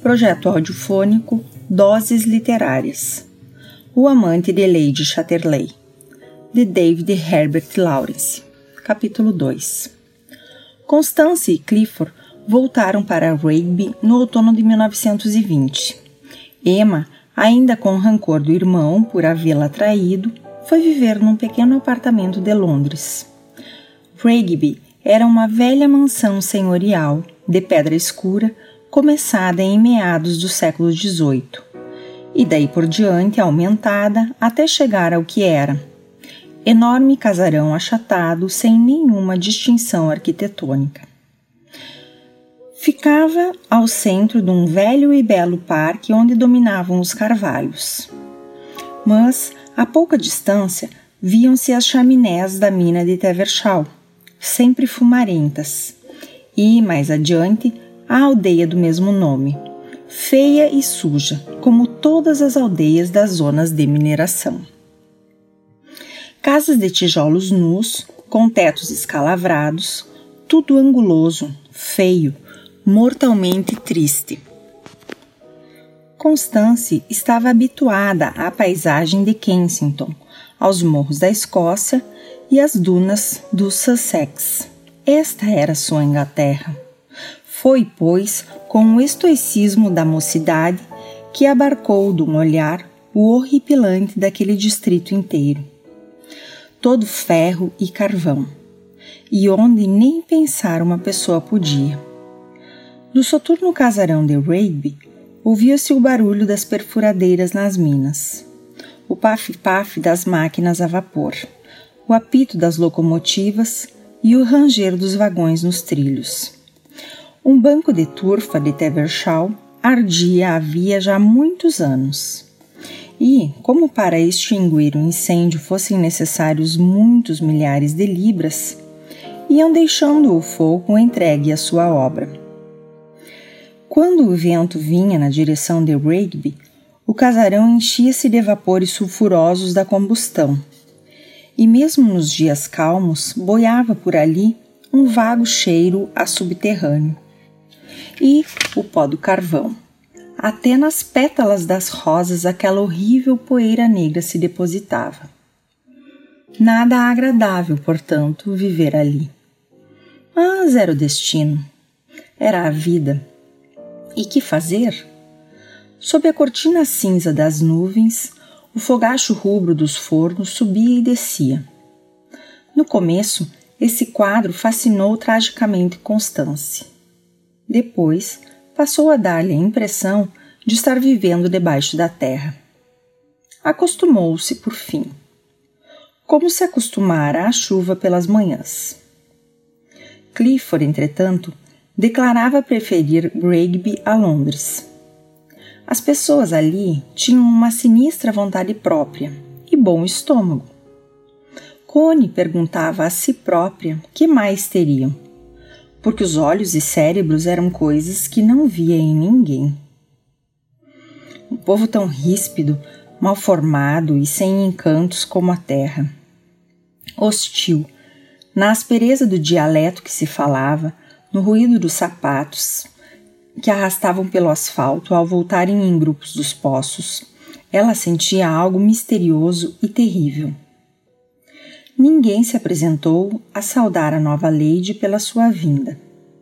projeto audiofônico Doses Literárias. O Amante de Lady Chatterley, de David Herbert Lawrence. Capítulo 2. Constance e Clifford voltaram para Rugby no outono de 1920. Emma, ainda com rancor do irmão por havê-la traído, foi viver num pequeno apartamento de Londres. Rugby era uma velha mansão senhorial, de pedra escura, começada em meados do século XVIII, e daí por diante aumentada até chegar ao que era: enorme casarão achatado sem nenhuma distinção arquitetônica. Ficava ao centro de um velho e belo parque onde dominavam os carvalhos. Mas, a pouca distância, viam-se as chaminés da mina de Tevershaw, sempre fumarentas, e, mais adiante, a aldeia do mesmo nome, feia e suja, como todas as aldeias das zonas de mineração. Casas de tijolos nus, com tetos escalavrados, tudo anguloso, feio, mortalmente triste. Constance estava habituada à paisagem de Kensington, aos morros da Escócia e às dunas do Sussex. Esta era sua Inglaterra. Foi, pois, com o estoicismo da mocidade que abarcou de um olhar o horripilante daquele distrito inteiro. Todo ferro e carvão, e onde nem pensar uma pessoa podia. Do soturno casarão de Rugby, ouvia-se o barulho das perfuradeiras nas minas, o paf-paf das máquinas a vapor, o apito das locomotivas e o ranger dos vagões nos trilhos. Um banco de turfa de Tevershaw ardia havia já muitos anos. E, como para extinguir o incêndio fossem necessários muitos milhares de libras, iam deixando o fogo entregue à sua obra. Quando o vento vinha na direção de Rugby, o casarão enchia-se de vapores sulfurosos da combustão, e mesmo nos dias calmos boiava por ali um vago cheiro a subterrâneo. E o pó do carvão. Até nas pétalas das rosas aquela horrível poeira negra se depositava. Nada agradável, portanto, viver ali. Mas era o destino. Era a vida. E que fazer? Sob a cortina cinza das nuvens, o fogacho rubro dos fornos subia e descia. No começo, esse quadro fascinou tragicamente Constance. Depois, passou a dar-lhe a impressão de estar vivendo debaixo da terra. Acostumou-se, por fim, como se acostumara à chuva pelas manhãs. Clifford, entretanto, declarava preferir Rugby a Londres. As pessoas ali tinham uma sinistra vontade própria e bom estômago. Connie perguntava a si própria que mais teriam, porque os olhos e cérebros eram coisas que não via em ninguém. Um povo tão ríspido, mal formado e sem encantos como a terra. Hostil, na aspereza do dialeto que se falava, no ruído dos sapatos que arrastavam pelo asfalto ao voltarem em grupos dos poços, ela sentia algo misterioso e terrível. Ninguém se apresentou a saudar a nova lady pela sua vinda.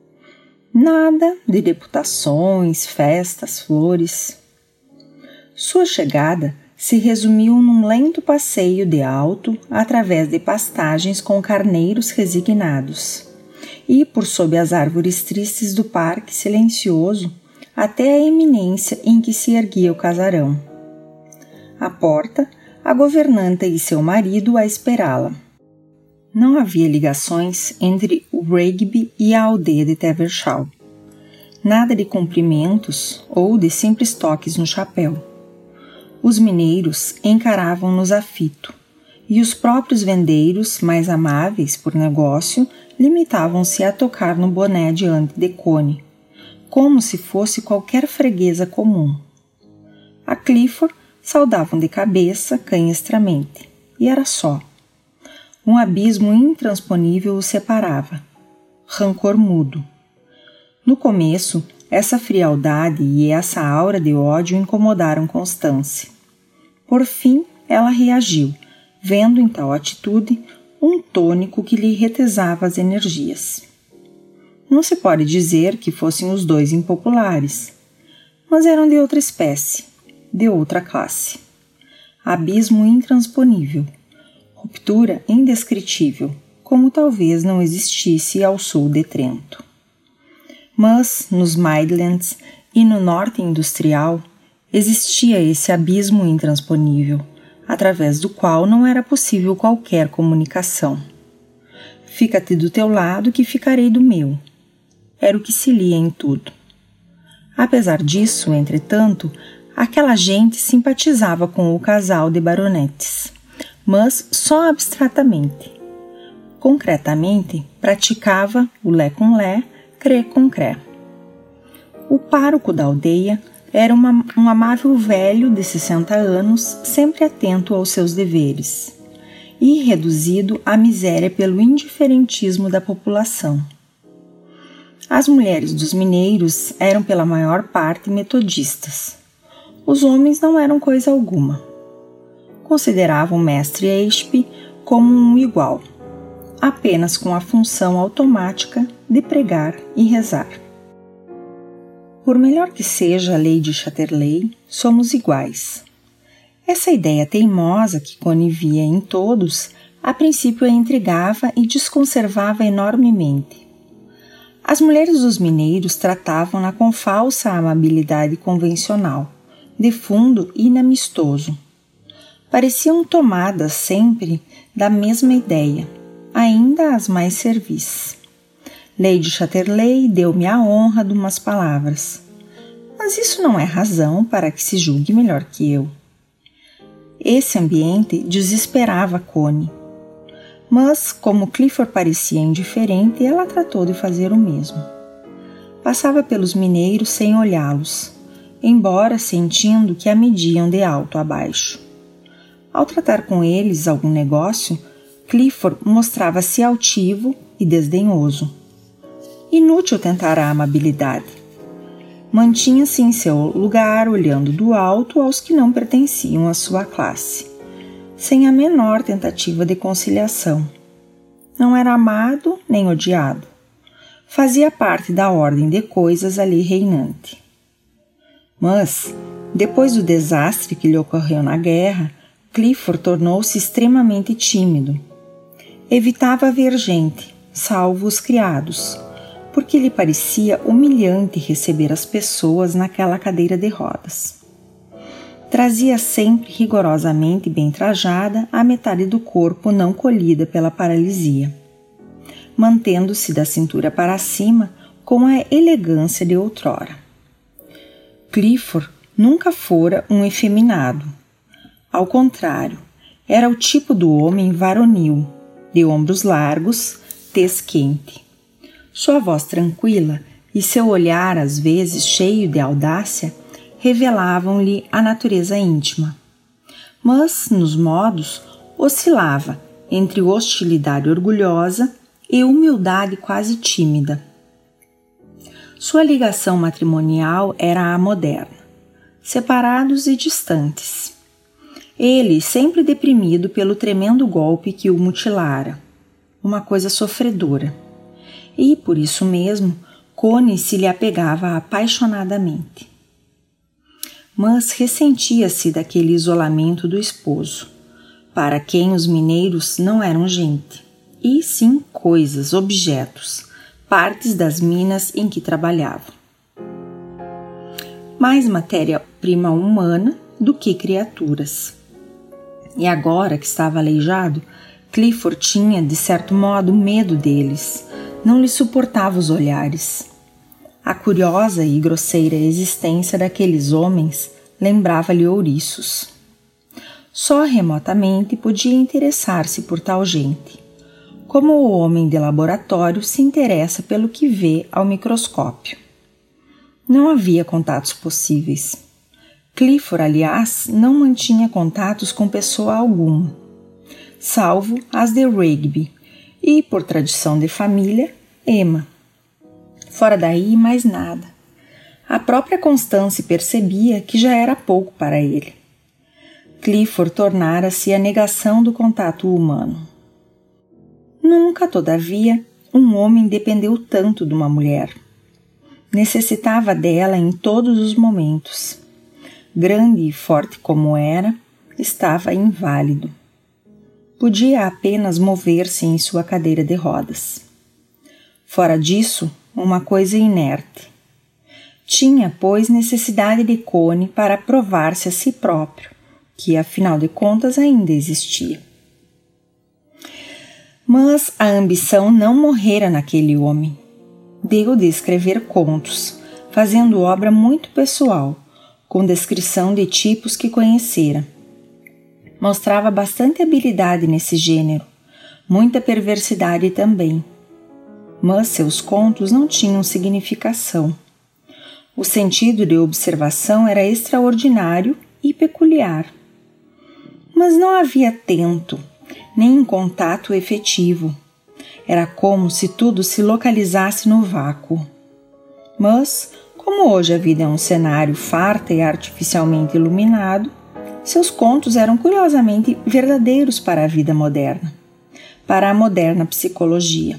Nada de deputações, festas, flores. Sua chegada se resumiu num lento passeio de alto através de pastagens com carneiros resignados, e por sob as árvores tristes do parque silencioso até a eminência em que se erguia o casarão. À porta, a governanta e seu marido a esperá-la. Não havia ligações entre o Rugby e a aldeia de Tevershaw. Nada de cumprimentos ou de simples toques no chapéu. Os mineiros encaravam-nos afito, e os próprios vendeiros, mais amáveis por negócio, limitavam-se a tocar no boné diante de Connie, como se fosse qualquer freguesa comum. A Clifford saudavam de cabeça, canhestramente, e era só. Um abismo intransponível os separava. Rancor mudo. No começo, Essa frialdade e essa aura de ódio incomodaram Constance. Por fim, ela reagiu, vendo em tal atitude um tônico que lhe retesava as energias. Não se pode dizer que fossem os dois impopulares, mas eram de outra espécie, de outra classe. Abismo intransponível, ruptura indescritível, como talvez não existisse ao sul de Trento. Mas, nos Midlands e no norte industrial, existia esse abismo intransponível, através do qual não era possível qualquer comunicação. Fica-te do teu lado que ficarei do meu. Era o que se lia em tudo. Apesar disso, entretanto, aquela gente simpatizava com o casal de baronetes, mas só abstratamente. Concretamente, praticava o lé com lé, crê com cré. O pároco da aldeia era um amável velho de 60 anos, sempre atento aos seus deveres, e reduzido à miséria pelo indiferentismo da população. As mulheres dos mineiros eram pela maior parte metodistas. Os homens não eram coisa alguma. Consideravam o mestre Ashby como um igual, apenas com a função automática de pregar e rezar. Por melhor que seja a lei de Chatterley, somos iguais. Essa ideia teimosa que conivia em todos, a princípio a intrigava e desconcervava enormemente. As mulheres dos mineiros tratavam-na com falsa amabilidade convencional, de fundo inamistoso. Pareciam tomadas sempre da mesma ideia, ainda as mais servis. Lady Chatterley deu-me a honra de umas palavras, mas isso não é razão para que se julgue melhor que eu. Esse ambiente desesperava Connie, mas como Clifford parecia indiferente, ela tratou de fazer o mesmo. Passava pelos mineiros sem olhá-los, embora sentindo que a mediam de alto a baixo. Ao tratar com eles algum negócio, Clifford mostrava-se altivo e desdenhoso. Inútil tentar a amabilidade. Mantinha-se em seu lugar, olhando do alto aos que não pertenciam à sua classe, sem a menor tentativa de conciliação. Não era amado nem odiado. Fazia parte da ordem de coisas ali reinante. Mas, depois do desastre que lhe ocorreu na guerra, Clifford tornou-se extremamente tímido. Evitava ver gente, salvo os criados, porque lhe parecia humilhante receber as pessoas naquela cadeira de rodas. Trazia sempre rigorosamente bem trajada a metade do corpo não colhida pela paralisia, mantendo-se da cintura para cima com a elegância de outrora. Clifford nunca fora um efeminado. Ao contrário, era o tipo do homem varonil, de ombros largos, tez quente. Sua voz tranquila e seu olhar, às vezes cheio de audácia, revelavam-lhe a natureza íntima. Mas, nos modos, oscilava entre hostilidade orgulhosa e humildade quase tímida. Sua ligação matrimonial era a moderna, separados e distantes. Ele sempre deprimido pelo tremendo golpe que o mutilara, uma coisa sofredora. E, por isso mesmo, Connie se lhe apegava apaixonadamente. Mas ressentia-se daquele isolamento do esposo, para quem os mineiros não eram gente, e sim coisas, objetos, partes das minas em que trabalhavam. Mais matéria-prima humana do que criaturas. E agora que estava aleijado, Clifford tinha, de certo modo, medo deles. Não lhe suportava os olhares. A curiosa e grosseira existência daqueles homens lembrava-lhe ouriços. Só remotamente podia interessar-se por tal gente, como o homem de laboratório se interessa pelo que vê ao microscópio. Não havia contatos possíveis. Clifford, aliás, não mantinha contatos com pessoa alguma, salvo as de Rigby e, por tradição de família, Emma. Fora daí, mais nada. A própria Constance percebia que já era pouco para ele. Clifford tornara-se a negação do contato humano. Nunca, todavia, um homem dependeu tanto de uma mulher. Necessitava dela em todos os momentos. Grande e forte como era, estava inválido. Podia apenas mover-se em sua cadeira de rodas. Fora disso, uma coisa inerte. Tinha, pois, necessidade de Connie para provar-se a si próprio, que, afinal de contas, ainda existia. Mas a ambição não morrera naquele homem. Deu de escrever contos, fazendo obra muito pessoal, com descrição de tipos que conhecera. Mostrava bastante habilidade nesse gênero, muita perversidade também. Mas seus contos não tinham significação. O sentido de observação era extraordinário e peculiar. Mas não havia tento, nem um contato efetivo. Era como se tudo se localizasse no vácuo. Mas, como hoje a vida é um cenário farta e artificialmente iluminado, seus contos eram curiosamente verdadeiros para a vida moderna, para a moderna psicologia.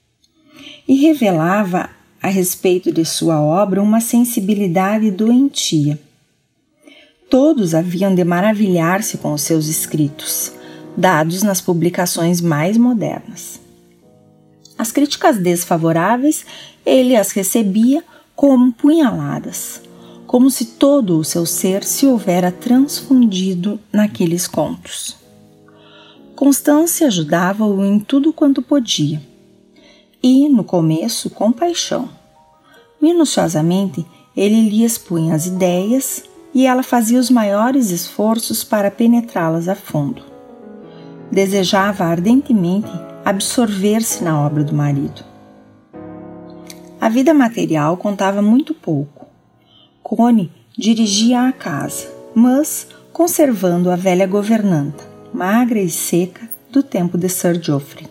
E revelava a respeito de sua obra uma sensibilidade doentia. Todos haviam de maravilhar-se com os seus escritos, dados nas publicações mais modernas. As críticas desfavoráveis ele as recebia como punhaladas, como se todo o seu ser se houvera transfundido naqueles contos. Constância ajudava-o em tudo quanto podia, e, no começo, com paixão. Minuciosamente, ele lhe expunha as ideias e ela fazia os maiores esforços para penetrá-las a fundo. Desejava ardentemente absorver-se na obra do marido. A vida material contava muito pouco. Connie dirigia a casa, mas conservando a velha governanta, magra e seca, do tempo de Sir Geoffrey.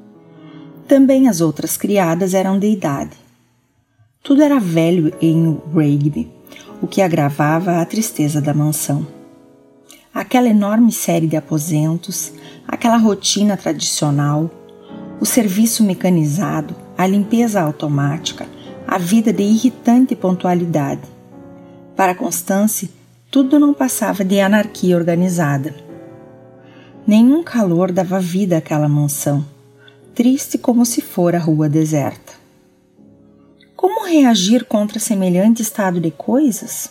Também as outras criadas eram de idade. Tudo era velho em Rugby, o que agravava a tristeza da mansão. Aquela enorme série de aposentos, aquela rotina tradicional, o serviço mecanizado, a limpeza automática, a vida de irritante pontualidade. Para Constance, tudo não passava de anarquia organizada. Nenhum calor dava vida àquela mansão, triste como se fora a rua deserta. Como reagir contra semelhante estado de coisas?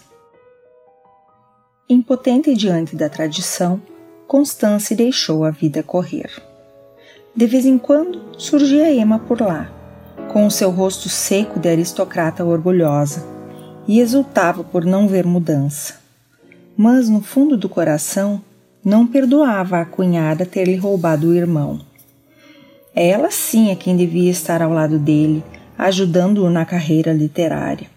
Impotente diante da tradição, Constance deixou a vida correr. De vez em quando surgia Emma por lá, com o seu rosto seco de aristocrata orgulhosa, e exultava por não ver mudança. Mas, no fundo do coração, não perdoava a cunhada ter-lhe roubado o irmão. Ela sim é quem devia estar ao lado dele, ajudando-o na carreira literária.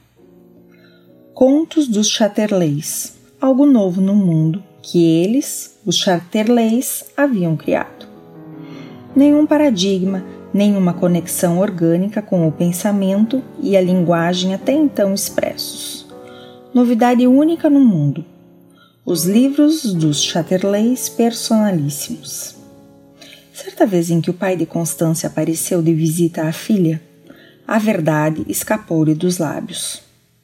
Contos dos Chatterleys, algo novo no mundo, que eles, os Chatterleys, haviam criado. Nenhum paradigma, nenhuma conexão orgânica com o pensamento e a linguagem até então expressos. Novidade única no mundo. Os livros dos Chatterleys personalíssimos. Certa vez em que o pai de Constância apareceu de visita à filha, a verdade escapou-lhe dos lábios.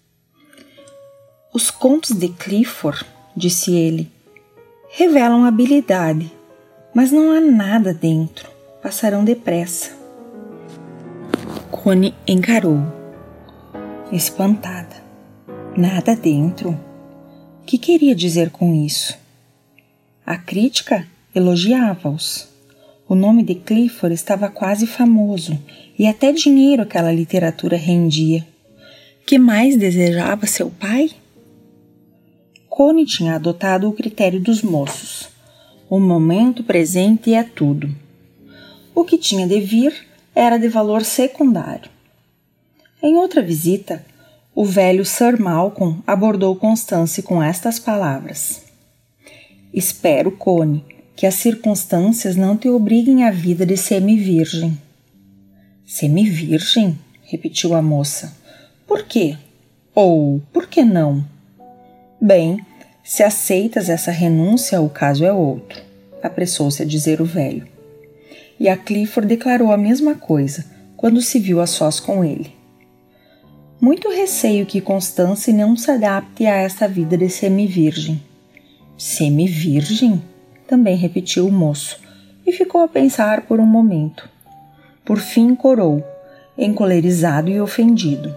Os contos de Clifford, disse ele, revelam habilidade, mas não há nada dentro. Passarão depressa. Connie encarou, espantada. Nada dentro? O que queria dizer com isso? A crítica elogiava-os. O nome de Clifford estava quase famoso e até dinheiro aquela literatura rendia. Que mais desejava seu pai? Connie tinha adotado o critério dos moços. O momento presente é tudo. O que tinha de vir era de valor secundário. Em outra visita, o velho Sir Malcolm abordou Constance com estas palavras: Espero, Connie, que as circunstâncias não te obriguem à vida de semi-virgem. Semi-virgem? Repetiu a moça. Por quê? Ou por que não? Bem, se aceitas essa renúncia, o caso é outro, apressou-se a dizer o velho. E a Clifford declarou a mesma coisa quando se viu a sós com ele. Muito receio que Constance não se adapte a esta vida de semi-virgem. Semi-virgem? Também repetiu o moço e ficou a pensar por um momento. Por fim corou, encolerizado e ofendido.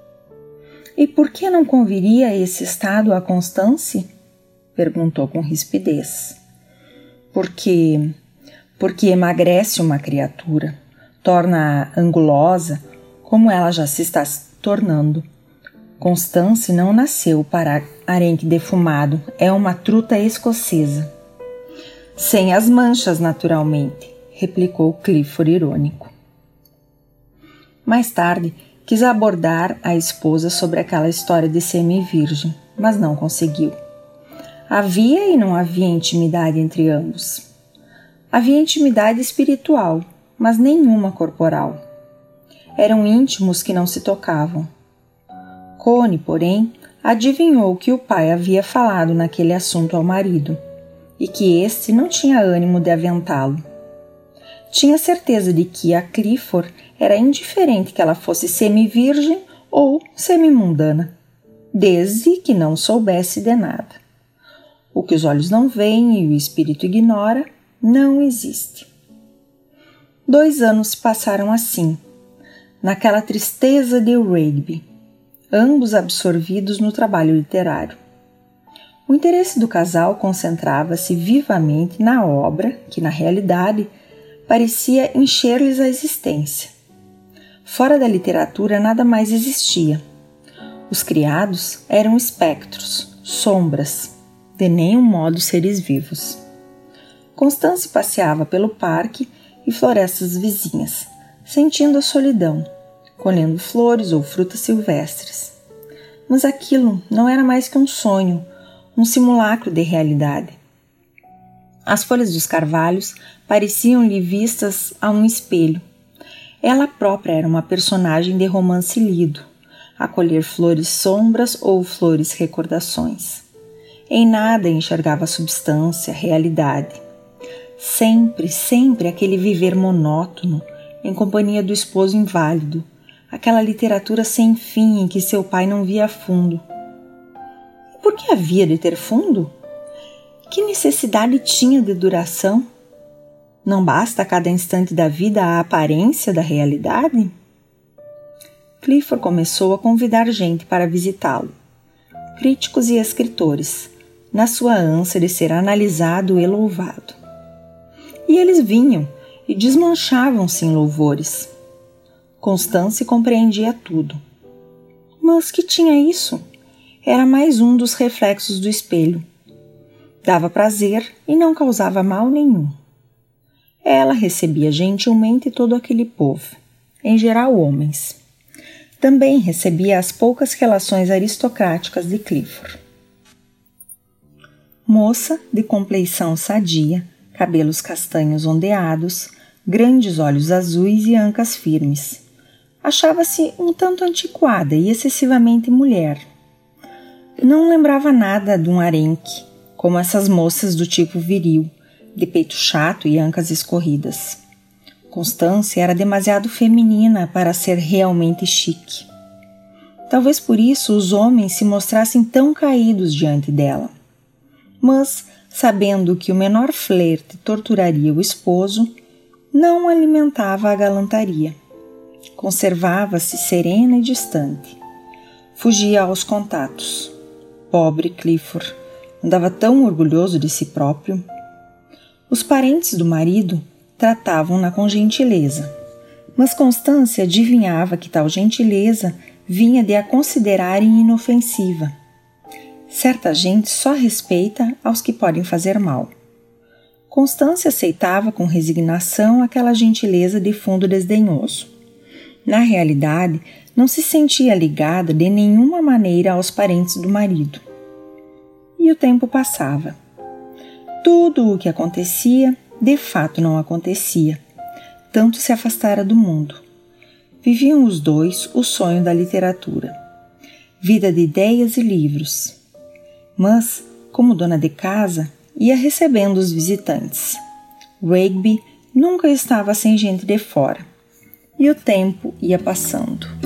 E por que não conviria esse estado a Constance? Perguntou com rispidez. Porque emagrece uma criatura, torna-a angulosa, como ela já se está tornando. Constance não nasceu para arenque defumado, é uma truta escocesa. Sem as manchas, naturalmente, replicou Clifford irônico. Mais tarde, quis abordar a esposa sobre aquela história de semi-virgem, mas não conseguiu. Havia e não havia intimidade entre ambos. Havia intimidade espiritual, mas nenhuma corporal. Eram íntimos que não se tocavam. Connie, porém, adivinhou que o pai havia falado naquele assunto ao marido e que este não tinha ânimo de aventá-lo. Tinha certeza de que a Clifford era indiferente que ela fosse semi-virgem ou semi-mundana, desde que não soubesse de nada. O que os olhos não veem e o espírito ignora não existe. 2 anos se passaram assim, naquela tristeza de Rugby, ambos absorvidos no trabalho literário. O interesse do casal concentrava-se vivamente na obra que, na realidade, parecia encher-lhes a existência. Fora da literatura nada mais existia. Os criados eram espectros, sombras, de nenhum modo seres vivos. Constance passeava pelo parque e florestas vizinhas, sentindo a solidão, colhendo flores ou frutas silvestres. Mas aquilo não era mais que um sonho, um simulacro de realidade. As folhas dos carvalhos pareciam-lhe vistas a um espelho. Ela própria era uma personagem de romance lido, a colher flores sombras ou flores recordações. Em nada enxergava substância, realidade. Sempre aquele viver monótono, em companhia do esposo inválido, aquela literatura sem fim em que seu pai não via fundo. E por que havia de ter fundo? Que necessidade tinha de duração? Não basta a cada instante da vida a aparência da realidade? Clifford começou a convidar gente para visitá-lo, críticos e escritores, na sua ânsia de ser analisado e louvado. E eles vinham e desmanchavam-se em louvores. Constance compreendia tudo. Mas que tinha isso? Era mais um dos reflexos do espelho. Dava prazer e não causava mal nenhum. Ela recebia gentilmente todo aquele povo, em geral homens. Também recebia as poucas relações aristocráticas de Clifford. Moça de compleição sadia, cabelos castanhos ondeados, grandes olhos azuis e ancas firmes. Achava-se um tanto antiquada e excessivamente mulher. Não lembrava nada de um arenque, como essas moças do tipo viril, de peito chato e ancas escorridas. Constance era demasiado feminina para ser realmente chique. Talvez por isso os homens se mostrassem tão caídos diante dela. Mas, sabendo que o menor flerte torturaria o esposo, não alimentava a galantaria. Conservava-se serena e distante. Fugia aos contatos. Pobre Clifford, andava tão orgulhoso de si próprio. Os parentes do marido tratavam-na com gentileza, mas Constance adivinhava que tal gentileza vinha de a considerarem inofensiva. Certa gente só respeita aos que podem fazer mal. Constance aceitava com resignação aquela gentileza de fundo desdenhoso. Na realidade, não se sentia ligada de nenhuma maneira aos parentes do marido. E o tempo passava. Tudo o que acontecia, de fato não acontecia. Tanto se afastara do mundo. Viviam os dois o sonho da literatura. vida de ideias e livros. Mas, como dona de casa, ia recebendo os visitantes. Rugby nunca estava sem gente de fora. E o tempo ia passando.